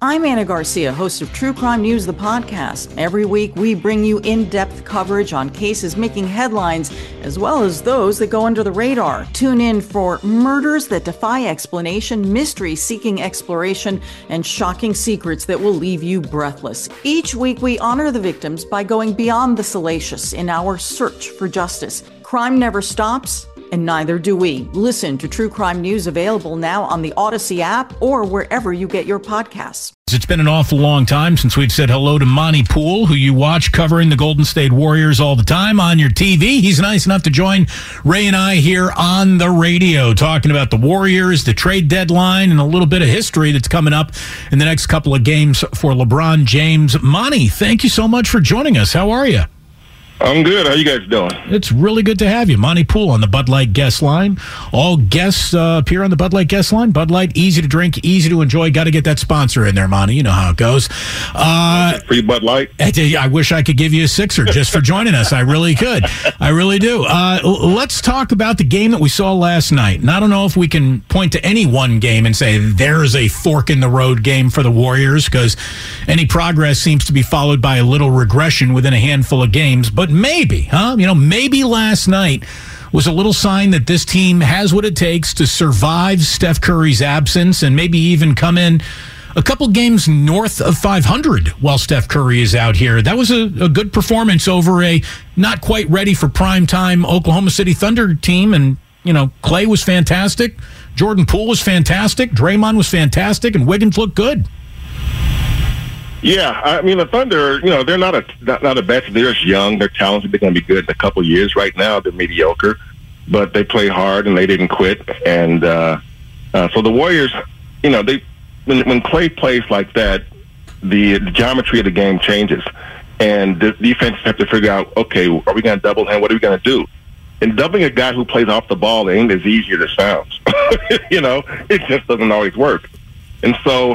I'm Anna Garcia, host of True Crime News, the podcast. Every week, we bring you in-depth coverage on cases making headlines, as well as those that go under the radar. Tune in for murders that defy explanation, mystery seeking exploration, and shocking secrets that will leave you breathless. Each week, we honor the victims by going beyond the salacious in our search for justice. Crime never stops, and neither do we. Listen to True Crime News, available now on the Odyssey app or wherever you get your podcasts. It's been an awful long time since we've said hello to Monty Poole, who you watch covering the Golden State Warriors all the time on your TV. He's nice enough to join Ray and I here on the radio, talking about the Warriors, the trade deadline, and a little bit of history that's coming up in the next couple of games for LeBron James. Monty, thank you so much for joining us. How are you? I'm good. How you guys doing? It's really good to have you. Monty Poole on the Bud Light guest line. All guests appear on the Bud Light guest line. Bud Light, easy to drink, easy to enjoy. Got to get that sponsor in there, Monty. You know how it goes. Free Bud Light? I wish I could give you a sixer just for joining us. I really could. I really do. Let's talk about the game that we saw last night. And I don't know if we can point to any one game and say there's a fork in the road game for the Warriors, because any progress seems to be followed by a little regression within a handful of games. But maybe, maybe last night was a little sign that this team has what it takes to survive Steph Curry's absence and maybe even come in a couple games north of 500 while Steph Curry is out here. That was a good performance over a not quite ready for primetime Oklahoma City Thunder team. And, Klay was fantastic. Jordan Poole was fantastic. Draymond was fantastic. And Wiggins looked good. Yeah, I mean, the Thunder, they're not a bad team. They're just young. They're talented. They're going to be good in a couple of years. Right now, they're mediocre, but they play hard and they didn't quit. And so the Warriors, when Klay plays like that, the geometry of the game changes, and the defense have to figure out, okay, are we going to double him? What are we going to do? And doubling a guy who plays off the ball ain't as easy as it sounds. It just doesn't always work. And so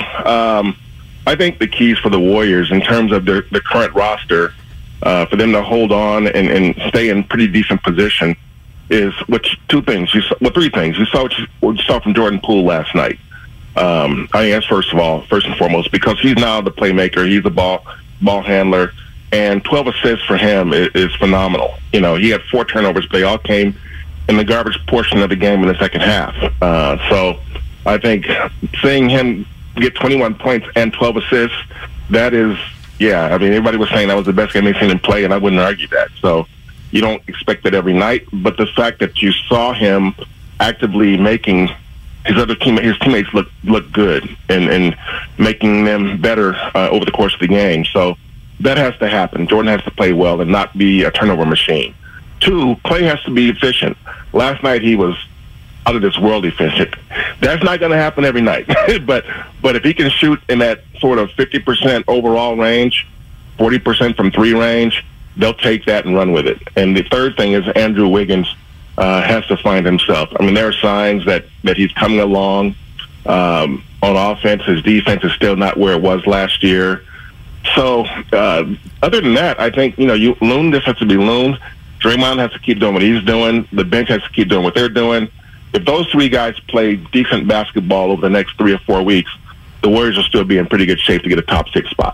I think the keys for the Warriors in terms of their current roster, for them to hold on and stay in pretty decent position is three things. You saw what you saw from Jordan Poole last night. I think that's first and foremost, because he's now the playmaker. He's the ball handler, and 12 assists for him is phenomenal. He had 4 turnovers, but they all came in the garbage portion of the game in the second half. So I think seeing him get 21 points and 12 assists, that is, everybody was saying that was the best game they've seen him play, and I wouldn't argue that. So you don't expect that every night, but the fact that you saw him actively making his teammates look good and making them better over the course of the game. So that has to happen. Jordan has to play well and not be a turnover machine. 2, Klay has to be efficient. Last night he was out of this world efficient. That's not going to happen every night. but if he can shoot in that sort of 50% overall range, 40% from 3 range, they'll take that and run with it. And the third thing is Andrew Wiggins has to find himself. I mean, there are signs that he's coming along on offense. His defense is still not where it was last year. So other than that, I think, Loon just has to be Loon. Draymond has to keep doing what he's doing. The bench has to keep doing what they're doing. If those 3 guys play decent basketball over the next 3 or 4 weeks, the Warriors will still be in pretty good shape to get a top 6 spot.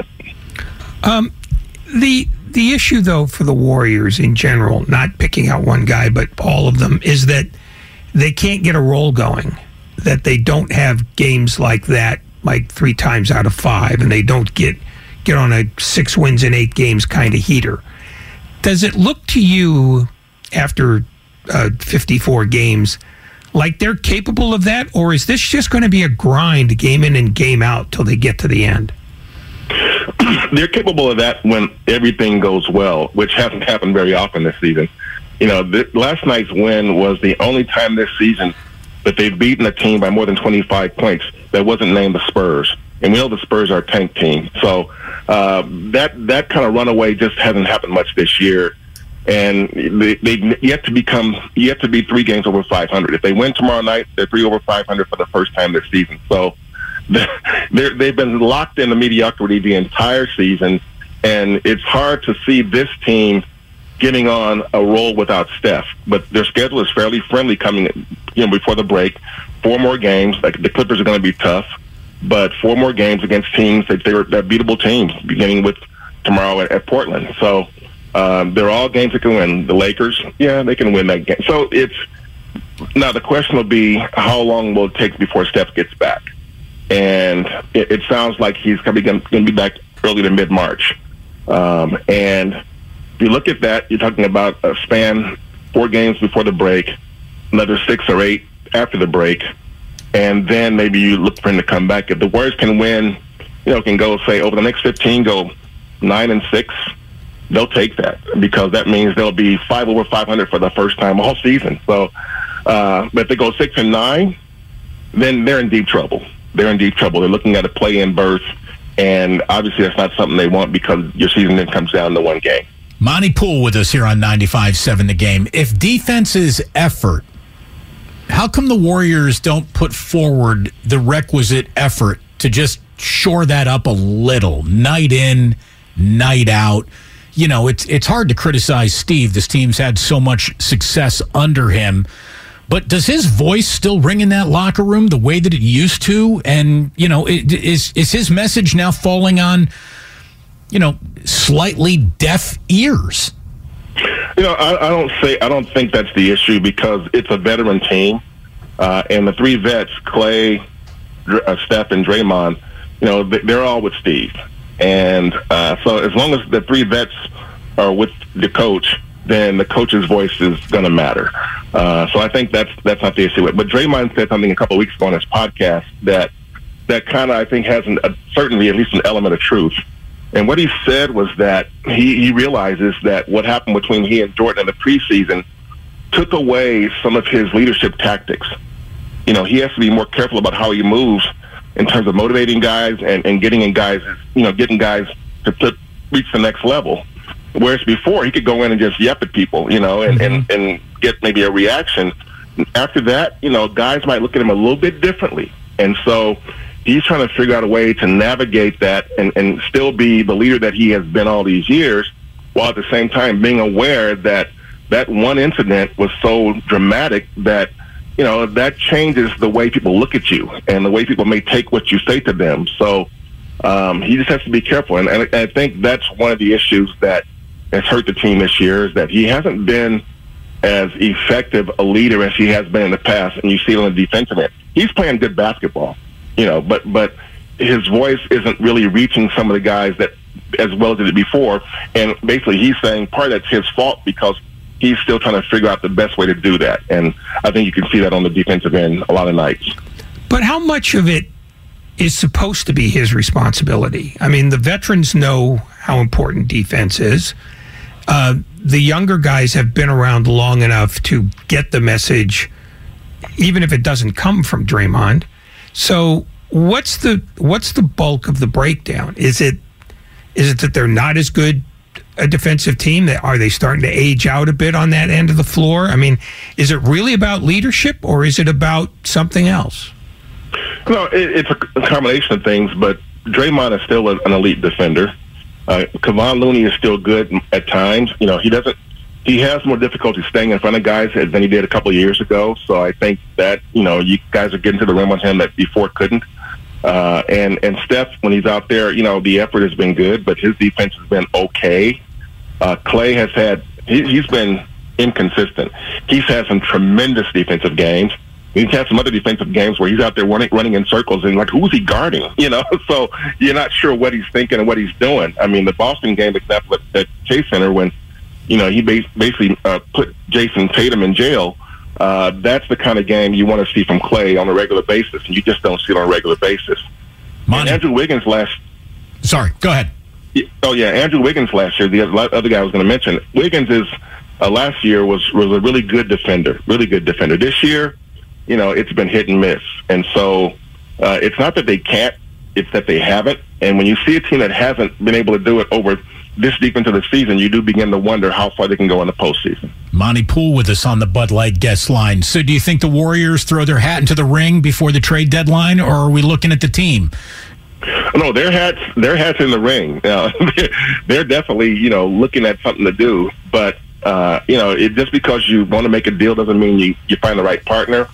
The issue, though, for the Warriors in general, not picking out one guy, but all of them, is that they can't get a roll going, that they don't have games like that, like 3 times out of 5, and they don't get on a 6 wins in 8 games kind of heater. Does it look to you, after 54 games, like they're capable of that, or is this just going to be a grind game in and game out till they get to the end? They're capable of that when everything goes well, which hasn't happened very often this season. Last night's win was the only time this season that they've beaten a team by more than 25 points that wasn't named the Spurs. And we know the Spurs are a tank team. So that kind of runaway just hasn't happened much this year. And they've yet to be 3 games over 500. If they win tomorrow night, they're 3 over 500 for the first time this season. So they've been locked into mediocrity the entire season, and it's hard to see this team getting on a roll without Steph. But their schedule is fairly friendly coming before the break. 4 more games. Like, the Clippers are going to be tough. but 4 more games against teams that they're beatable teams, beginning with tomorrow at Portland. So they're all games that can win. The Lakers, yeah, they can win that game. So now the question will be, how long will it take before Steph gets back? And it sounds like he's probably going to be back early to mid-March. And if you look at that, you're talking about a span 4 games before the break, another 6 or 8 after the break, and then maybe you look for him to come back. If the Warriors can win, can go, say, over the next 15, go 9-6, they'll take that, because that means they'll be 5 over 500 for the first time all season. So, but if they go 6-9, then they're in deep trouble. They're in deep trouble. They're looking at a play-in berth, and obviously that's not something they want, because your season then comes down to 1 game. Monty Poole with us here on 95.7 The Game. If defense is effort, how come the Warriors don't put forward the requisite effort to just shore that up a little, night in, night out? It's hard to criticize Steve. This team's had so much success under him. But does his voice still ring in that locker room the way that it used to? And, is his message now falling on, slightly deaf ears? I don't think that's the issue, because it's a veteran team. And the 3 vets, Clay, Steph, and Draymond, they're all with Steve. And so as long as the 3 vets are with the coach, then the coach's voice is going to matter. So I think that's not the issue. But Draymond said something a couple of weeks ago on his podcast that kind of, I think, has certainly at least an element of truth. And what he said was that he realizes that what happened between he and Jordan in the preseason took away some of his leadership tactics. He has to be more careful about how he moves in terms of motivating guys and getting guys to reach the next level. Whereas before, he could go in and just yep at people, and get maybe a reaction. After that, guys might look at him a little bit differently. And so he's trying to figure out a way to navigate that and still be the leader that he has been all these years, while at the same time being aware that one incident was so dramatic that, that changes the way people look at you and the way people may take what you say to them. So he just has to be careful. And I think that's one of the issues that has hurt the team this year, is that he hasn't been as effective a leader as he has been in the past. And you see it on the defensive end. He's playing good basketball, but his voice isn't really reaching some of the guys that as well as it did before. And basically he's saying part of that's his fault, because he's still trying to figure out the best way to do that. And I think you can see that on the defensive end a lot of nights. But how much of it is supposed to be his responsibility? I mean, the veterans know how important defense is. The younger guys have been around long enough to get the message, even if it doesn't come from Draymond. So what's the bulk of the breakdown? Is it that they're not as good a defensive team? Are they starting to age out a bit on that end of the floor? I mean, is it really about leadership, or is it about something else? No, it's a combination of things, but Draymond is still an elite defender. Kevon Looney is still good at times. He has more difficulty staying in front of guys than he did a couple of years ago. So I think that, you guys are getting to the rim on him that before couldn't. And Steph, when he's out there, the effort has been good, but his defense has been okay. Clay has he's been inconsistent. He's had some tremendous defensive games. He's had some other defensive games where he's out there running in circles and who's he guarding? So you're not sure what he's thinking and what he's doing. I mean, the Boston game example at Chase Center, when, he basically put Jason Tatum in jail. That's the kind of game you want to see from Clay on a regular basis, and you just don't see it on a regular basis. And Andrew Wiggins Sorry, go ahead. Andrew Wiggins last year, the other guy I was going to mention, Wiggins is last year was a really good defender. This year, it's been hit and miss. And so it's not that they can't, it's that they haven't. And when you see a team that hasn't been able to do it over this deep into the season, you do begin to wonder how far they can go in the postseason. Monty Poole with us on the Bud Light guest line. So do you think the Warriors throw their hat into the ring before the trade deadline, or are we looking at the team? No, their hats in the ring. They're definitely, looking at something to do. But, just because you want to make a deal doesn't mean you find the right partner.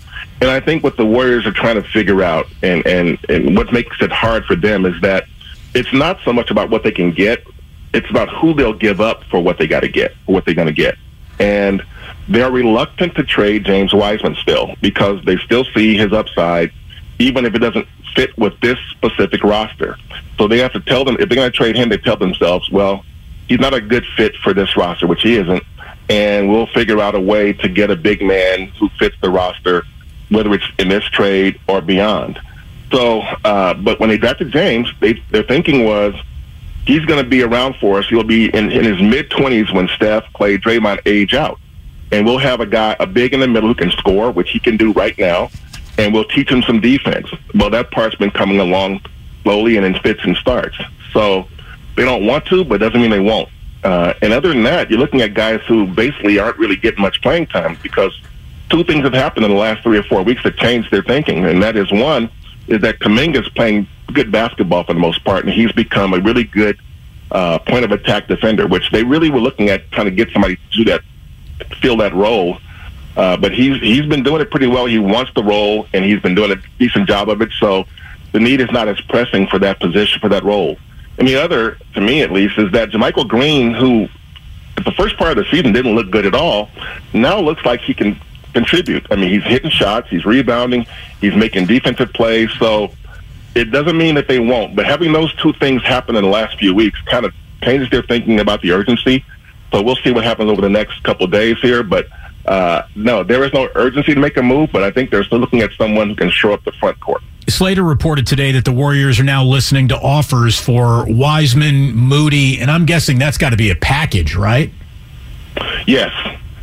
And I think what the Warriors are trying to figure out and what makes it hard for them is that it's not so much about what they can get. It's about who they'll give up for what they got to get, or what they're going to get. And they're reluctant to trade James Wiseman still because they still see his upside, even if it doesn't fit with this specific roster. So they have to tell them, if they're going to trade him, they tell themselves, well, he's not a good fit for this roster, which he isn't, and we'll figure out a way to get a big man who fits the roster, whether it's in this trade or beyond. So, but when they drafted James, their thinking was, he's going to be around for us. He'll be in his mid-20s when Steph, Clay, Draymond age out. And we'll have a big in the middle who can score, which he can do right now, and we'll teach him some defense. Well, that part's been coming along slowly and in fits and starts. So they don't want to, but doesn't mean they won't. And other than that, you're looking at guys who basically aren't really getting much playing time because two things have happened in the last 3 or 4 weeks that changed their thinking. And that is, one, is that Kuminga's playing good basketball for the most part, and he's become a really good point of attack defender, which they really were looking at trying to get somebody to do that, fill that role. But he's been doing it pretty well. He wants the role, and he's been doing a decent job of it. So the need is not as pressing for that position, for that role. And the other, to me at least, is that JaMychal Green, who at the first part of the season didn't look good at all, now looks like he can contribute. I mean, he's hitting shots, he's rebounding, he's making defensive plays. So it doesn't mean that they won't. But having those two things happen in the last few weeks kind of changes their thinking about the urgency. So we'll see what happens over the next couple of days here. But no, there is no urgency to make a move, but I think they're still looking at someone who can show up the front court. Slater reported today that the Warriors are now listening to offers for Wiseman, Moody, and I'm guessing that's got to be a package, right? Yes.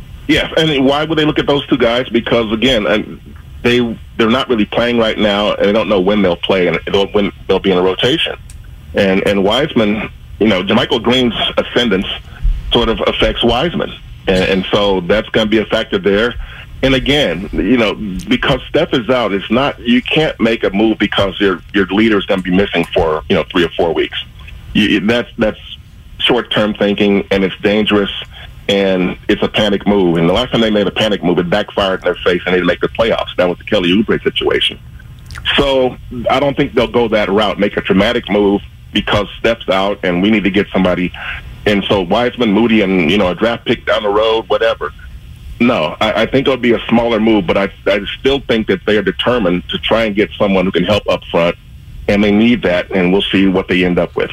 And why would they look at those two guys? Because, again, they're not really playing right now, and they don't know when they'll play and when they'll be in a rotation. And Wiseman, JaMychal Green's ascendance sort of affects Wiseman. And so that's going to be a factor there. And again, because Steph is out, you can't make a move because your leader is going to be missing for 3 or 4 weeks. That's short-term thinking, and it's dangerous, and it's a panic move. And the last time they made a panic move, it backfired in their face, and they didn't make the playoffs. That was the Kelly Oubre situation. So I don't think they'll go that route, make a dramatic move because Steph's out, and we need to get somebody. And so Wiseman, Moody, and a draft pick down the road, whatever. No, I think it'll be a smaller move, but I still think that they are determined to try and get someone who can help up front, and they need that, and we'll see what they end up with.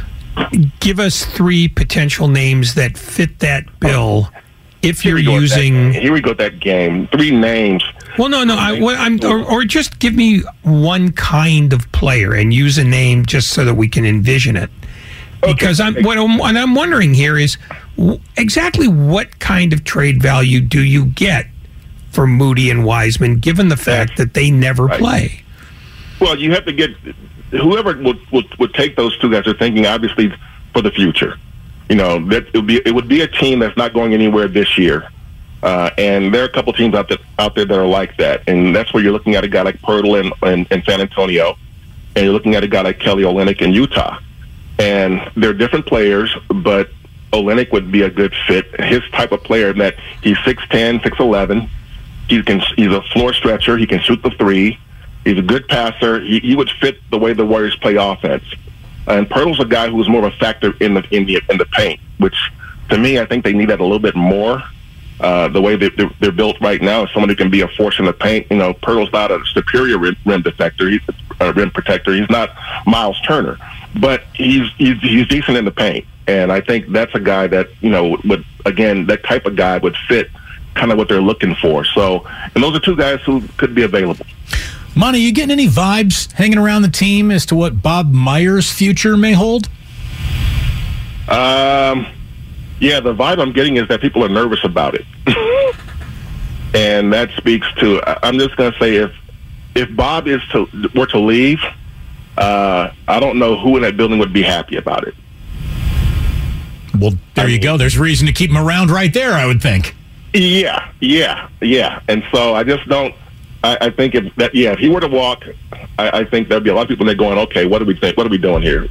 Give us 3 potential names that fit that bill. If you're using, here we go. That game, 3 names. Well, no. Or just give me one kind of player and use a name just so that we can envision it. Because what I'm wondering here is exactly what kind of trade value do you get for Moody and Wiseman, given the fact that they never play? Well, you have to get whoever would take those two guys are thinking obviously for the future. That it would be a team that's not going anywhere this year, and there are a couple teams out there that are like that, and that's where you're looking at a guy like Poeltl in San Antonio, and you're looking at a guy like Kelly Olynyk in Utah. And they're different players, but Olynyk would be a good fit. His type of player, that he's 6'10", 6'11". He's a floor stretcher. He can shoot the 3. He's a good passer. He would fit the way the Warriors play offense. And Poeltl's a guy who's more of a factor in the paint, which to me I think they need that a little bit more. The way they're built right now is someone who can be a force in the paint. Poeltl's not a superior rim defender. He's a rim protector. He's not Miles Turner. But he's decent in the paint, and I think that's a guy that would, again, that type of guy would fit kind of what they're looking for. So, and those are 2 guys who could be available. Monty, you getting any vibes hanging around the team as to what Bob Myers' future may hold? Yeah, the vibe I'm getting is that people are nervous about it, and that speaks to. I'm just going to say if Bob were to leave. I don't know who in that building would be happy about it. Well, there you go. There's reason to keep him around right there, I would think. Yeah. And so I just don't. I think if he were to walk, I think there'd be a lot of people there going, okay, what do we think? What are we doing here?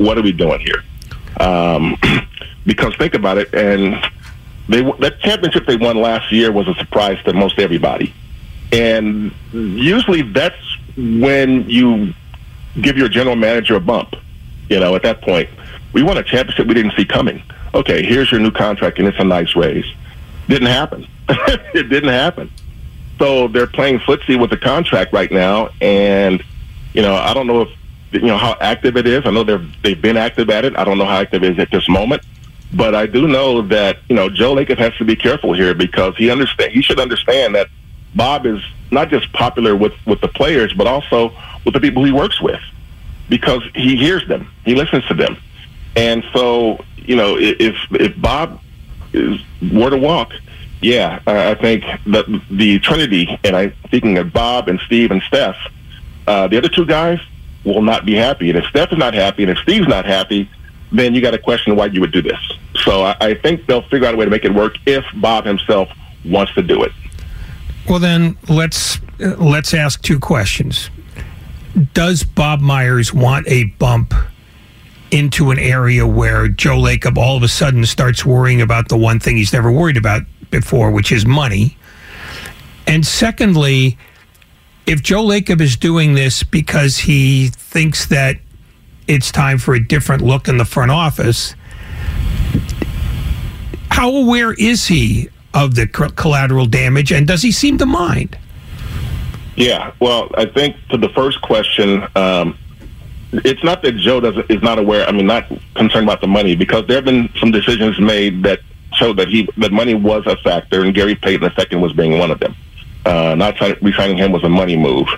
Because think about it, and that championship they won last year was a surprise to most everybody. And usually that's when you give your general manager a bump. At that point, we won a championship we didn't see coming. Okay, here's your new contract, and it's a nice raise. Didn't happen. It didn't happen. So they're playing footsie with the contract right now, and I don't know if how active it is. I know they've been active at it. I don't know how active it is at this moment, but I do know that Joe Lacob has to be careful here because he should understand that Bob is not just popular with the players, but also with the people he works with, because he hears them, he listens to them, and so if Bob were to walk, I think that the Trinity, and I'm thinking of Bob and Steve and Steph, the other two guys will not be happy. And if Steph is not happy and if Steve's not happy, then you got to question why you would do this. So I think they'll figure out a way to make it work if Bob himself wants to do it. Well, then let's ask two questions. Does Bob Myers want a bump into an area where Joe Lacob all of a sudden starts worrying about the one thing he's never worried about before, which is money? And secondly, if Joe Lacob is doing this because he thinks that it's time for a different look in the front office, how aware is he of the collateral damage, and does he seem to mind? Yeah, well, I think to the first question, it's not that Joe is not aware. I mean, not concerned about the money, because there have been some decisions made that showed that money was a factor, and Gary Payton II was being one of them. Not re-signing him was a money move.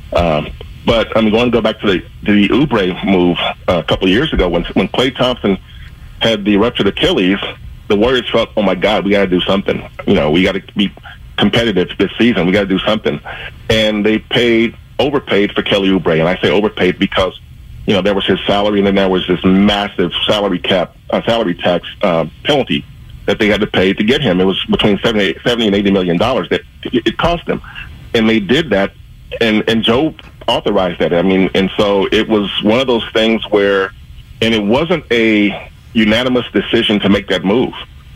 But I'm going to go back to the Oubre move a couple of years ago when Klay Thompson had the ruptured Achilles. The Warriors felt, oh my God, we got to do something. We got to be competitive this season. We got to do something, and they overpaid for Kelly Oubre, and I say overpaid because there was his salary, and then there was this massive salary tax penalty that they had to pay to get him. It was between $70 and $80 million that it cost them, and they did that, and Joe authorized that. I mean, and so it was one of those things where, and it wasn't a unanimous decision to make that move,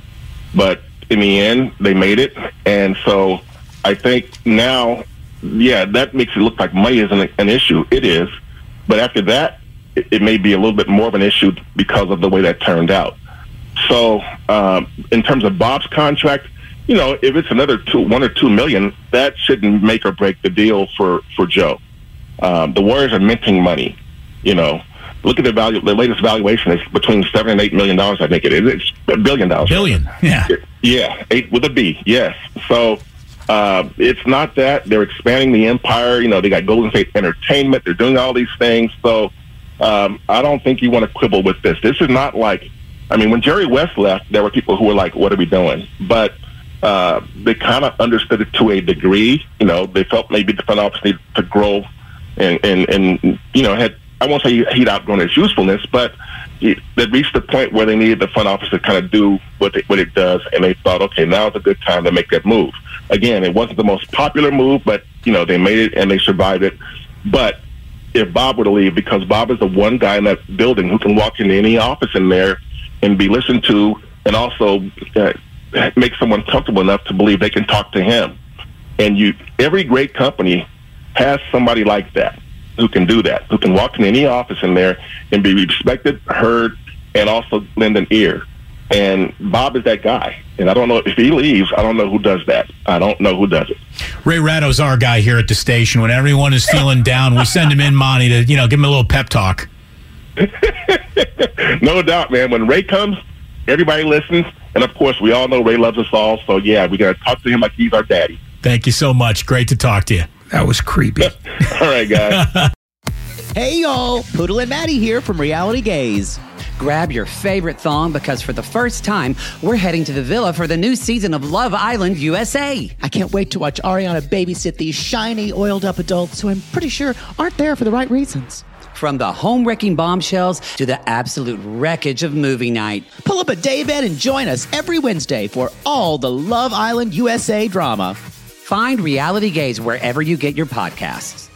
but in the end they made it. And so I think now, that makes it look like money isn't an issue. It is, but after that, it may be a little bit more of an issue because of the way that turned out. So in terms of Bob's contract, if it's another $1 or $2 million, that shouldn't make or break the deal for Joe. The Warriors are minting money. Look at the latest valuation is between $7 and $8 million. I think it is. It's $1 billion. Billion, yeah. Yeah, 8 with a B, yes. So it's not that. They're expanding the empire. They got Golden State Entertainment. They're doing all these things. So I don't think you want to quibble with this. This is not like, when Jerry West left, there were people who were like, what are we doing? But they kind of understood it to a degree. They felt maybe the front office needed to grow and had, I won't say he'd outgrown its usefulness, but they reached the point where they needed the front office to kind of do what it does, and they thought, okay, now's a good time to make that move. Again, it wasn't the most popular move, but they made it and they survived it. But if Bob were to leave, because Bob is the one guy in that building who can walk into any office in there and be listened to, and also make someone comfortable enough to believe they can talk to him. And every great company has somebody like that, who can do that, who can walk in any office in there and be respected, heard, and also lend an ear. And Bob is that guy. And I don't know if he leaves, I don't know who does that. I don't know who does it. Ray Ratto's our guy here at the station. When everyone is feeling down, we send him in, Monty, to give him a little pep talk. No doubt, man. When Ray comes, everybody listens. And of course, we all know Ray loves us all. So we got to talk to him like he's our daddy. Thank you so much. Great to talk to you. That was creepy. All right, guys. Hey, y'all. Poodle and Maddie here from Reality Gaze. Grab your favorite thong because for the first time, we're heading to the villa for the new season of Love Island USA. I can't wait to watch Ariana babysit these shiny, oiled-up adults who I'm pretty sure aren't there for the right reasons. From the home-wrecking bombshells to the absolute wreckage of movie night. Pull up a daybed and join us every Wednesday for all the Love Island USA drama. Find Reality Gaze wherever you get your podcasts.